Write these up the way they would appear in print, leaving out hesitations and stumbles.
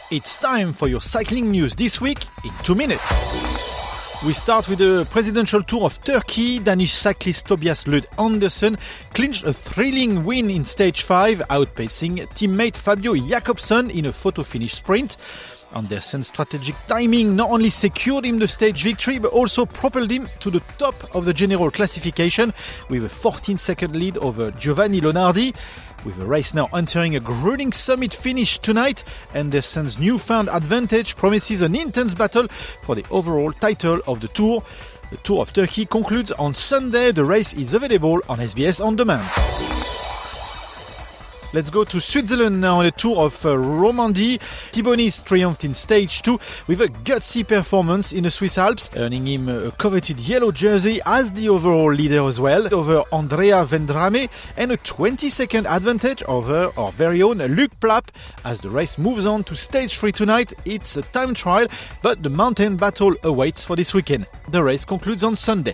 It's time for your cycling news this week in 2 minutes. We start with the Presidential Tour of Turkey. Danish cyclist Tobias Lund Andersen clinched a thrilling win in Stage 5, outpacing teammate Fabio Jakobsen in a photo finish sprint. Andersen's strategic timing not only secured him the stage victory, but also propelled him to the top of the general classification with a 14-second lead over Giovanni Lonardi. With the race now entering a grueling summit finish tonight, Andersen's newfound advantage promises an intense battle for the overall title of the Tour. The Tour of Turkey concludes on Sunday. The race is available on SBS On Demand. Let's go to Switzerland now on a tour of Romandie. Thibaut Nice triumphed in Stage 2 with a gutsy performance in the Swiss Alps, earning him a coveted yellow jersey as the overall leader as well, over Andrea Vendrame, and a 20-second advantage over our very own Luc Plapp. As the race moves on to Stage 3 tonight, it's a time trial, but the mountain battle awaits for this weekend. The race concludes on Sunday.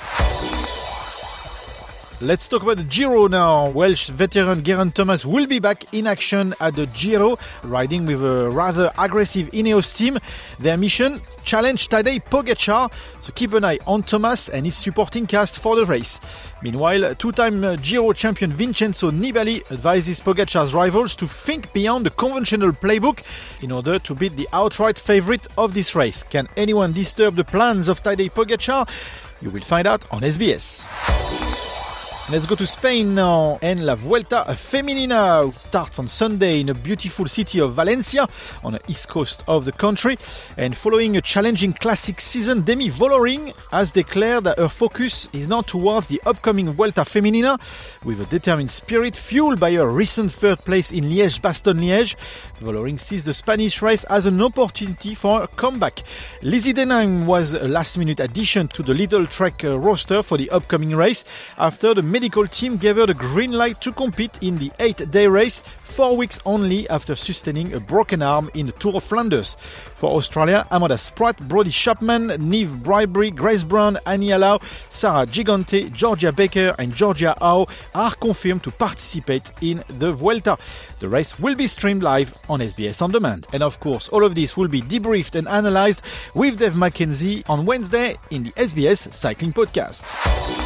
Let's talk about the Giro now. Welsh veteran Geraint Thomas will be back in action at the Giro, riding with a rather aggressive Ineos team. Their mission? Challenge Tadej Pogačar, so keep an eye on Thomas and his supporting cast for the race. Meanwhile, two-time Giro champion Vincenzo Nibali advises Pogačar's rivals to think beyond the conventional playbook in order to beat the outright favourite of this race. Can anyone disturb the plans of Tadej Pogačar? You will find out on SBS. Let's go to Spain now, and La Vuelta Femenina starts on Sunday in a beautiful city of Valencia on the east coast of the country. And following a challenging classic season, Demi Vollering has declared that her focus is now towards the upcoming Vuelta Femenina with a determined spirit fueled by her recent third place in Liège-Bastogne-Liège. Vollering sees the Spanish race as an opportunity for a comeback. Lizzie Denain was a last-minute addition to the Lidl Trek roster for the upcoming race after the medical team gave her the green light to compete in the 8-day race 4 weeks only after sustaining a broken arm in the Tour of Flanders. For Australia, Amanda Spratt, Brodie Chapman, Niamh Bradbury, Grace Brown, Annie Allau, Sarah Gigante, Georgia Baker and Georgia Howe are confirmed to participate in the Vuelta. The race will be streamed live on SBS On Demand. And of course, all of this will be debriefed and analysed with Dave McKenzie on Wednesday in the SBS Cycling Podcast.